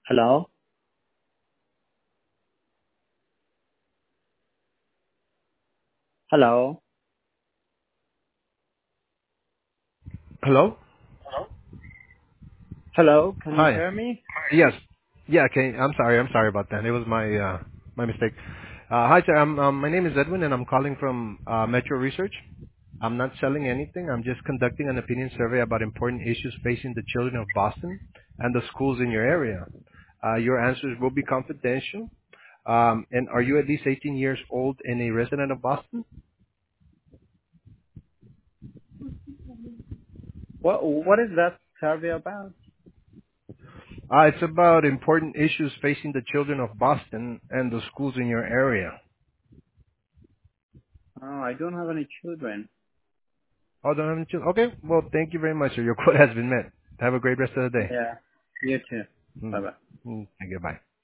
Hello? Hello? Hello? Hello? Can you Hi. hear me? Yes. Yeah, okay. I'm sorry. I'm sorry about that. It was my mistake. Hi, sir. My name is Edwin, and I'm calling from Metro Research. I'm not selling anything. I'm just conducting an opinion survey about important issues facing the children of Boston and the schools in your area. Your answers will be confidential. And are you at least 18 years old and a resident of Boston? What is that survey about? It's about important issues facing the children of Boston and the schools in your area. Oh, I don't have any children. Oh, don't have any children. Okay. Well, thank you very much, sir. Your quote has been met. Have a great rest of the day. Yeah. You too. Bye Mm. bye. Thank you. Bye.